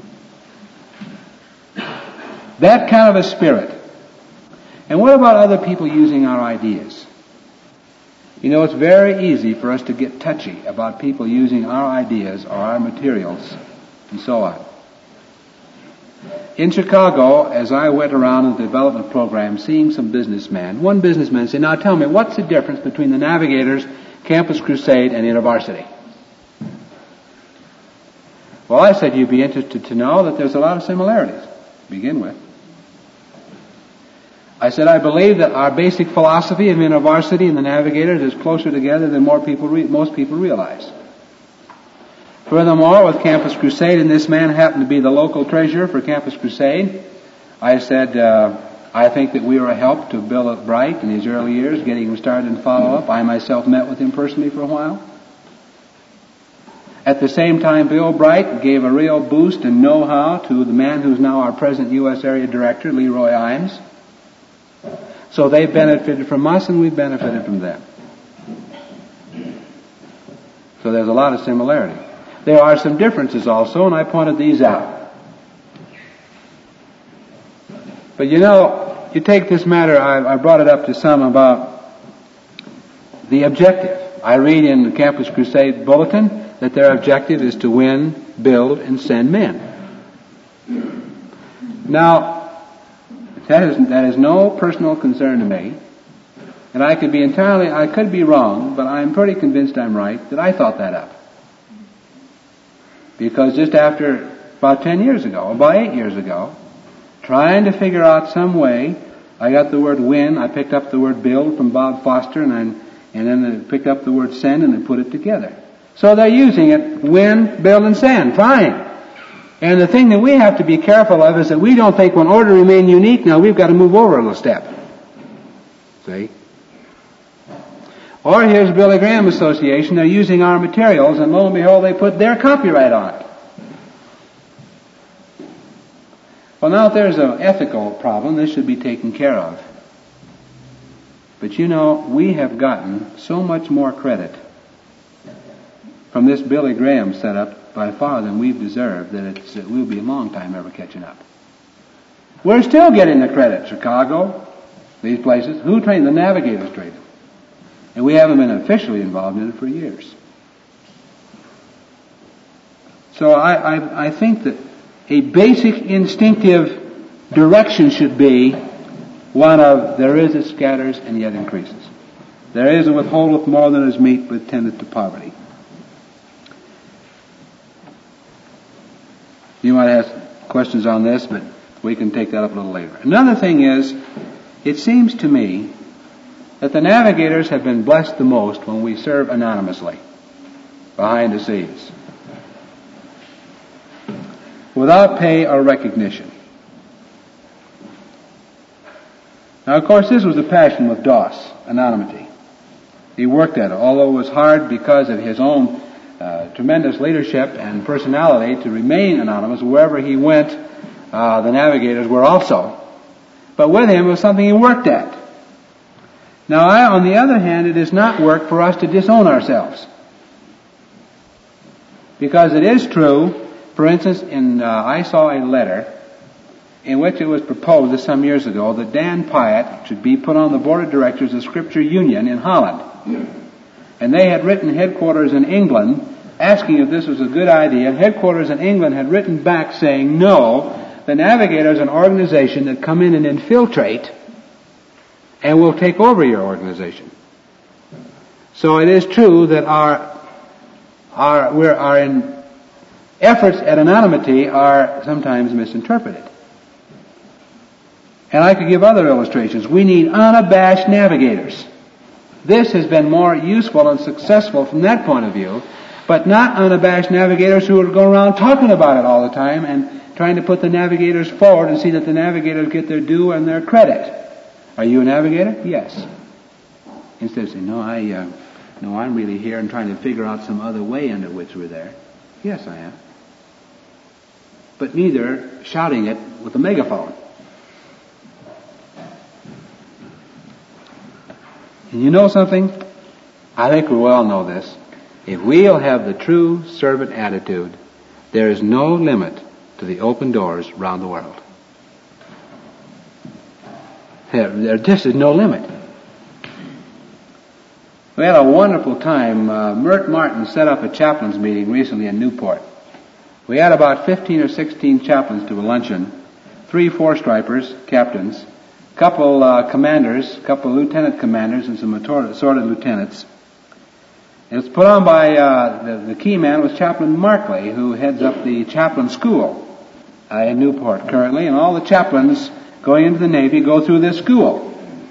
That kind of a spirit. And what about other people using our ideas? You know, it's very easy for us to get touchy about people using our ideas or our materials and so on. In Chicago, as I went around in the development program seeing some businessmen, one businessman said, now tell me, what's the difference between the Navigators, Campus Crusade, and InterVarsity? Well, I said, you'd be interested to know that there's a lot of similarities to begin with. I said, I believe that our basic philosophy of InterVarsity and the Navigators is closer together than more people re- most people realize. Furthermore, with Campus Crusade, and this man happened to be the local treasurer for Campus Crusade, I said, uh, I think that we were a help to Bill Bright in his early years, getting him started in follow-up. I myself met with him personally for a while. At the same time, Bill Bright gave a real boost and know-how to the man who's now our present U S Area Director, Leroy Imes. So they benefited from us and we benefited from them. So there's a lot of similarity. There are some differences also, and I pointed these out. But you know, you take this matter, I, I brought it up to some about the objective. I read in the Campus Crusade Bulletin that their objective is to win, build, and send men. Now, that is, that is no personal concern to me. And I could be entirely, I could be wrong, but I'm pretty convinced I'm right, that I thought that up. Because just after, about ten years ago, about eight years ago, trying to figure out some way, I got the word win, I picked up the word build from Bob Foster, and, I, and then I picked up the word send and I put it together. So they're using it, win, build, and send. Fine. And the thing that we have to be careful of is that we don't think when order remain unique, now we've got to move over a little step. See? Or here's Billy Graham Association, they're using our materials, and lo and behold, they put their copyright on it. Well, now if there's an ethical problem, this should be taken care of. But you know, we have gotten so much more credit from this Billy Graham setup by far than we've deserved that it's, it will be a long time ever catching up. We're still getting the credit. Chicago, these places. Who trained? The Navigators trained them. And we haven't been officially involved in it for years. So I, I, I think that a basic instinctive direction should be one of there is that scatters and yet increases. There is that withholdeth more than is meet but tendeth to poverty. You might ask questions on this, but we can take that up a little later. Another thing is, it seems to me that the Navigators have been blessed the most when we serve anonymously, behind the scenes, without pay or recognition. Now, of course, this was a passion with Doss, anonymity. He worked at it, although it was hard because of his own uh, tremendous leadership and personality to remain anonymous. Wherever he went, uh, the Navigators were also. But with him, it was something he worked at. Now, I, on the other hand, it is not work for us to disown ourselves. Because it is true, for instance, in uh, I saw a letter in which it was proposed some years ago that Dan Pyatt should be put on the board of directors of Scripture Union in Holland. And they had written headquarters in England asking if this was a good idea. Headquarters in England had written back saying, no, the Navigators are an organization that come in and infiltrate and will take over your organization. So it is true that our, our, we're, our in efforts at anonymity are sometimes misinterpreted. And I could give other illustrations. We need unabashed navigators. This has been more useful and successful from that point of view, but not unabashed navigators who are going around talking about it all the time and trying to put the navigators forward and see that the navigators get their due and their credit. Are you a navigator? Yes. Instead of saying, no, I, uh, no, I'm really here and trying to figure out some other way under which we're there. Yes, I am. But neither shouting it with a megaphone. And you know something? I think we all know this. If we'll have the true servant attitude, there is no limit to the open doors round the world. There, there just is no limit. We had a wonderful time. Uh, Mert Martin set up a chaplains meeting recently in Newport. We had about fifteen or sixteen chaplains to a luncheon, three four-stripers, captains, couple uh, commanders, couple lieutenant commanders, and some assorted lieutenants. It was put on by, uh, the, the key man was Chaplain Markley, who heads up the chaplain school uh, in Newport currently, and all the chaplains going into the Navy go through this school.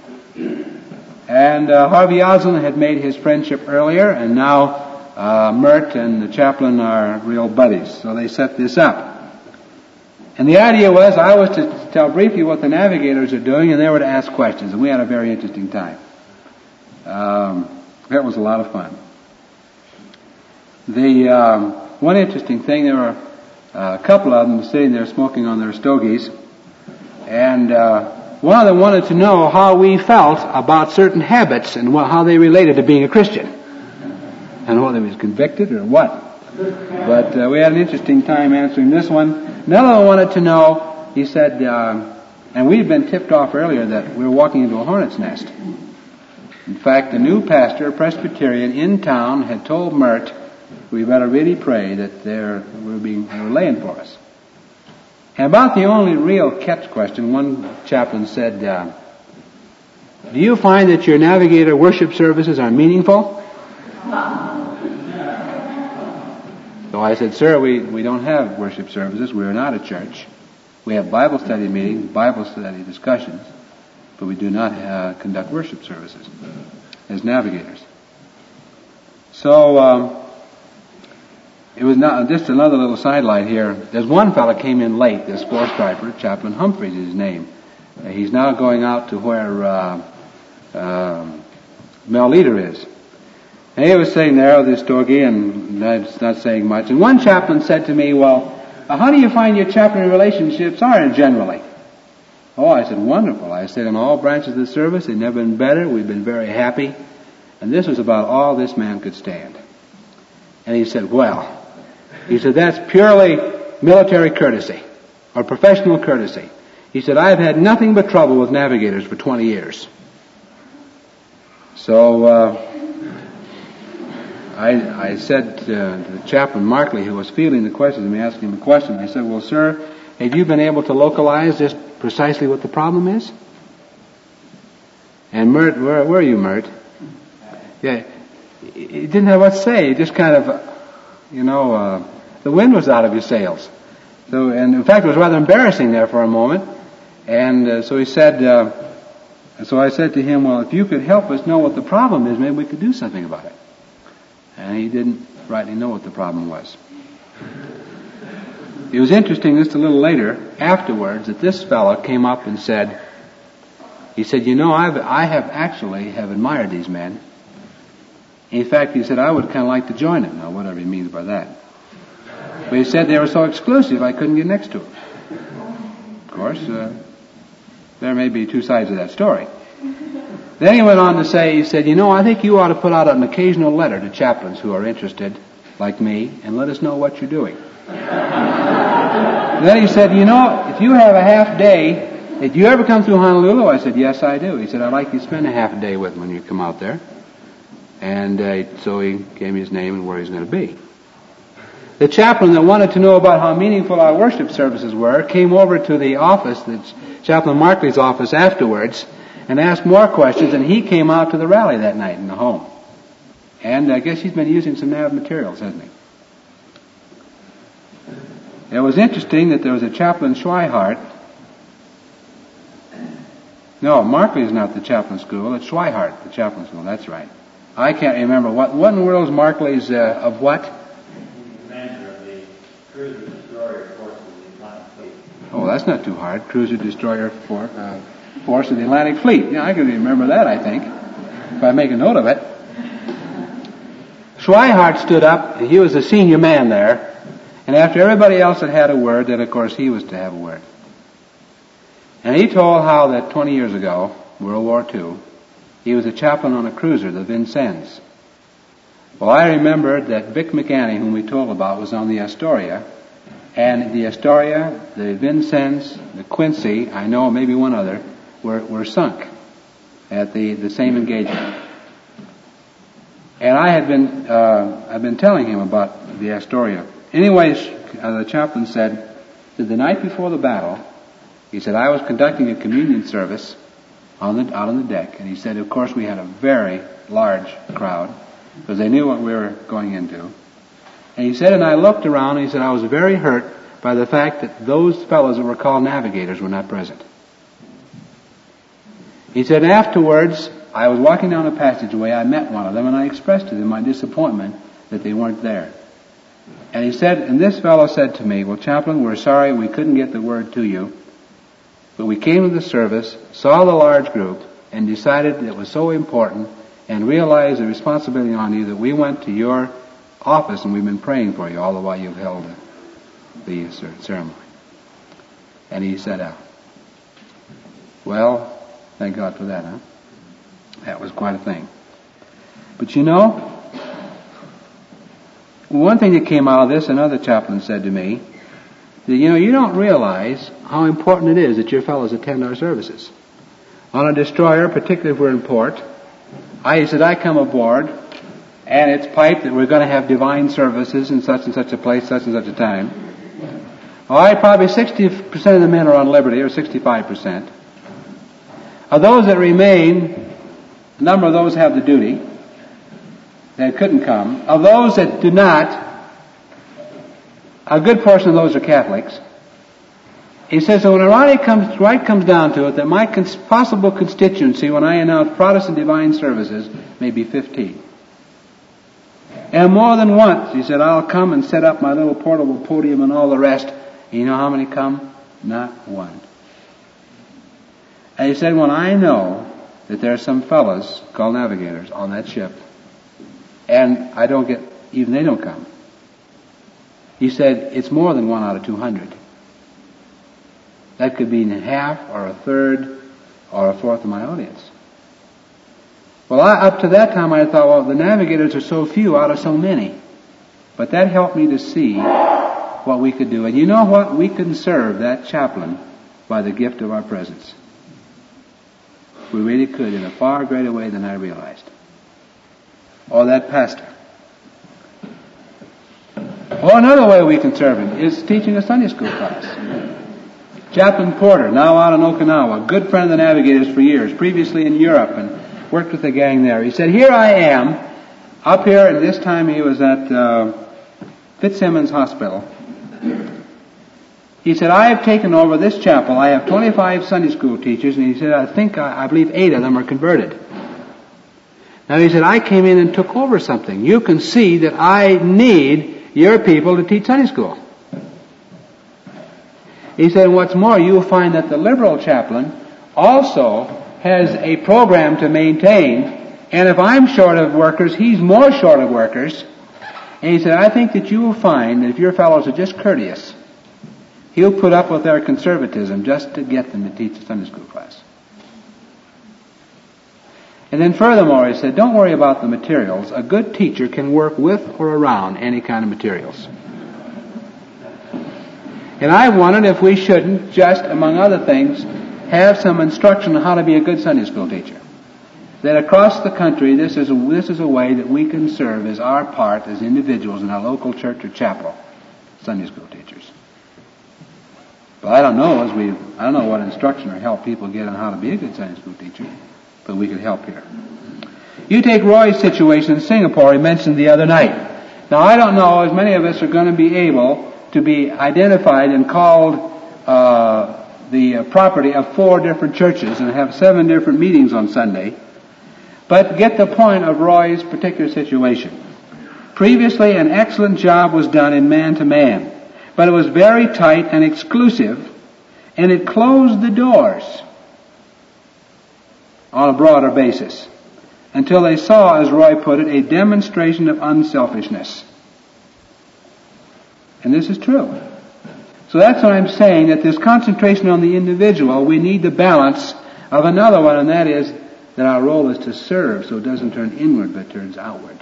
And uh, Harvey Osmond had made his friendship earlier, and now uh, Mert and the chaplain are real buddies, so they set this up. And the idea was I was to tell briefly what the navigators are doing, and they were to ask questions, and we had a very interesting time. Um, that was a lot of fun. The um, one interesting thing, there were uh, a couple of them sitting there smoking on their stogies, and uh, one of them wanted to know how we felt about certain habits and what, how they related to being a Christian, and whether he was convicted or what. But uh, we had an interesting time answering this one. Another one wanted to know, he said, uh, and we'd been tipped off earlier that we were walking into a hornet's nest. In fact, the new pastor, a Presbyterian in town, had told Mert, we better really pray that they're, we're being, they were laying for us. And about the only real catch question, one chaplain said, uh, do you find that your navigator worship services are meaningful? So I said, sir, we, we don't have worship services. We are not a church. We have Bible study meetings, Bible study discussions, but we do not uh, conduct worship services as navigators. So, um, it was not, just another little sidelight here. There's one fellow came in late, this four-striper, Chaplain Humphreys is his name. Uh, he's now going out to where uh, uh, Mel Leader is. And he was sitting there with his stogie and not, not saying much. And one chaplain said to me, well, uh, how do you find your chaplain relationships are generally? Oh, I said, wonderful. I said, in all branches of the service, they've never been better. We've been very happy. And this was about all this man could stand. And he said, well, he said, that's purely military courtesy or professional courtesy. He said, I've had nothing but trouble with navigators for twenty years. So, uh, I, I said to the chaplain Markley, who was fielding the questions and me asking him a question, I said, well, sir, have you been able to localize just precisely what the problem is? And Mert, where, where are you, Mert? Yeah, he didn't have what to say. He just kind of, you know, uh, the wind was out of his sails. So, and in fact, it was rather embarrassing there for a moment. And uh, so he said, uh, so I said to him, well, if you could help us know what the problem is, maybe we could do something about it. And he didn't rightly know what the problem was. It was interesting just a little later, afterwards, that this fellow came up and said, he said, you know, I've, I have actually have admired these men. In fact, he said, I would kind of like to join them. Now, whatever he means by that. But he said they were so exclusive, I couldn't get next to them. Of course, uh, there may be two sides of that story. Then he went on to say, he said, you know, I think you ought to put out an occasional letter to chaplains who are interested, like me, and let us know what you're doing. Then he said, you know, if you have a half day, did you ever come through Honolulu? I said, yes, I do. He said, I'd like you to spend a half a day with me when you come out there. And uh, so he gave me his name and where he's going to be. The chaplain that wanted to know about how meaningful our worship services were came over to the office, the Chaplain Markley's office afterwards, and asked more questions, and he came out to the rally that night in the home. And I guess he's been using some nav materials, hasn't he? It was interesting that there was a Chaplain Schweihart No, Markley is not the chaplain school. It's Schweihart, the chaplain school. That's right. I can't remember. What What in the world is Markley's, uh, of what? Commander of the cruiser destroyer force of the Atlantic Fleet. Oh, that's not too hard. Cruiser destroyer for, uh, force of the Atlantic Fleet. Yeah, I can remember that, I think, if I make a note of it. Schweihart stood up. He was the senior man there. And after everybody else had had a word, then of course he was to have a word. And he told how that twenty years ago, World War Two, he was a chaplain on a cruiser, the Vincennes. Well, I remembered that Vic McAney, whom we told about, was on the Astoria. And the Astoria, the Vincennes, the Quincy, I know maybe one other, were, were sunk at the, the same engagement. And I had been, uh, I've been telling him about the Astoria. Anyways, uh, the chaplain said that the night before the battle, he said, I was conducting a communion service on the, out on the deck, and he said, of course, we had a very large crowd, because they knew what we were going into. And he said, and I looked around, and he said, I was very hurt by the fact that those fellows that were called navigators were not present. He said, afterwards, I was walking down a passageway, I met one of them, and I expressed to them my disappointment that they weren't there. And he said, and this fellow said to me, well, chaplain, we're sorry we couldn't get the word to you, but we came to the service, saw the large group, and decided it was so important, and realized the responsibility on you that we went to your office, and we've been praying for you all the while you've held the, the ceremony. And he set out. Well, thank God for that, huh? That was quite a thing. But you know, one thing that came out of this, another chaplain said to me, that, you know, you don't realize how important it is that your fellows attend our services. On a destroyer, particularly if we're in port, I said, I come aboard, and it's piped that we're going to have divine services in such and such a place, such and such a time. All right, probably sixty percent of the men are on liberty, or sixty-five percent. Of those that remain, a number of those have the duty that couldn't come. Of those that do not, a good portion of those are Catholics. He says that when it right comes, right comes down to it, that my cons- possible constituency when I announce Protestant divine services may be fifteen. And more than once, he said, I'll come and set up my little portable podium and all the rest. And you know how many come? Not one. And he said, when I know that there are some fellows called navigators on that ship, and I don't get, even they don't come. He said, it's more than one out of two hundred. That could be half or a third or a fourth of my audience. Well, I, up to that time I thought, well, the navigators are so few out of so many. But that helped me to see what we could do. And you know what? We can serve that chaplain by the gift of our presence. We really could in a far greater way than I realized. Or that pastor. Or another way we can serve him is teaching a Sunday school class. Chaplain Porter, now out in Okinawa, a good friend of the navigators for years, previously in Europe, and worked with the gang there. He said, here I am, up here, and this time he was at uh, Fitzsimmons Hospital. He said, I have taken over this chapel. I have twenty-five Sunday school teachers, and he said, I think, I, I believe eight of them are converted. Now he said, I came in and took over something. You can see that I need your people to teach Sunday school. He said, what's more, you'll find that the liberal chaplain also has a program to maintain, and if I'm short of workers, he's more short of workers. And he said, I think that you will find that if your fellows are just courteous, he'll put up with their conservatism just to get them to teach a Sunday school class. And then furthermore, he said, don't worry about the materials. A good teacher can work with or around any kind of materials. And I wondered if we shouldn't just, among other things, have some instruction on how to be a good Sunday school teacher. That across the country, this is a, this is a way that we can serve as our part as individuals in our local church or chapel, Sunday school teachers. But I don't know as we I don't know what instruction or help people get on how to be a good Sunday school teacher, but we could help here. You take Roy's situation in Singapore, he mentioned the other night. Now I don't know as many of us are going to be able to be identified and called uh, the uh, property of four different churches and have seven different meetings on Sunday. But get the point of Roy's particular situation. Previously, an excellent job was done in man-to-man, but it was very tight and exclusive, and it closed the doors on a broader basis until they saw, as Roy put it, a demonstration of unselfishness. And this is true. So that's what I'm saying, that this concentration on the individual, we need the balance of another one, and that is that our role is to serve, so it doesn't turn inward but turns outward.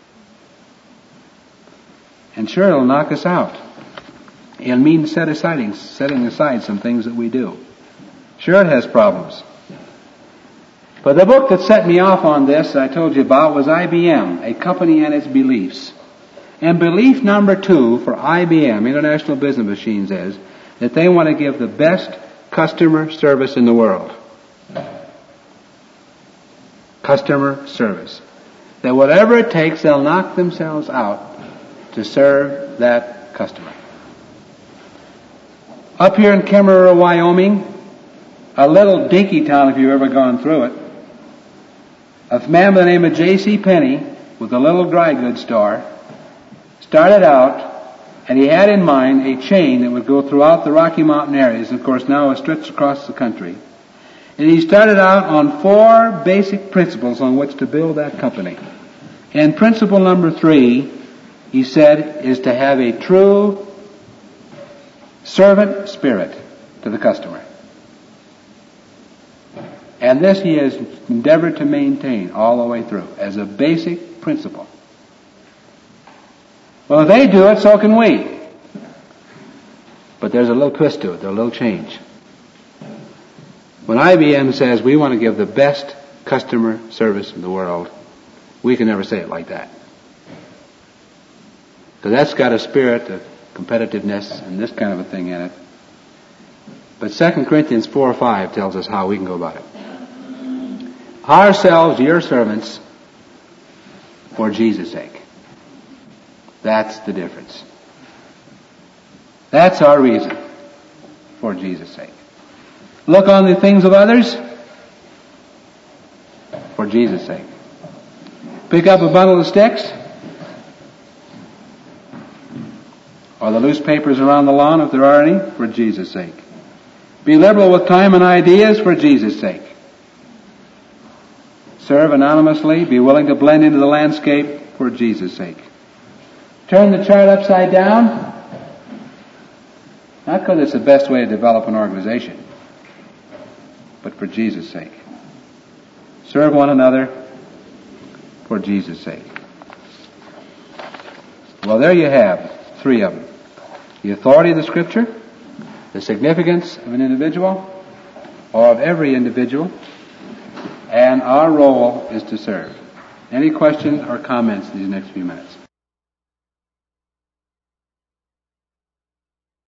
And sure, it'll knock us out. It'll mean set aside, setting aside some things that we do. Sure, it has problems. But the book that set me off on this, I told you about, was I B M, A Company and Its Beliefs. And belief number two for I B M, International Business Machines, is that they want to give the best customer service in the world. Customer service. That whatever it takes, they'll knock themselves out to serve that customer. Up here in Kemmerer, Wyoming, a little dinky town if you've ever gone through it, a man by the name of J C Penney, with a little dry goods store, started out, and he had in mind a chain that would go throughout the Rocky Mountain areas, and of course now it's stretched across the country. And he started out on four basic principles on which to build that company. And principle number three, he said, is to have a true servant spirit to the customer. And this he has endeavored to maintain all the way through as a basic principle. Well, if they do it, so can we. But there's a little twist to it, there's a little change. When I B M says we want to give the best customer service in the world, we can never say it like that. Because that's got a spirit of competitiveness and this kind of a thing in it. But Second Corinthians four five tells us how we can go about it. Ourselves, your servants, for Jesus' sake. That's the difference. That's our reason, for Jesus' sake. Look on the things of others, for Jesus' sake. Pick up a bundle of sticks, or the loose papers around the lawn, if there are any, for Jesus' sake. Be liberal with time and ideas, for Jesus' sake. Serve anonymously, be willing to blend into the landscape, for Jesus' sake. Turn the chart upside down, not because it's the best way to develop an organization, but for Jesus' sake. Serve one another for Jesus' sake. Well, there you have three of them. The authority of the Scripture, the significance of an individual, or of every individual, and our role is to serve. Any questions or comments in these next few minutes?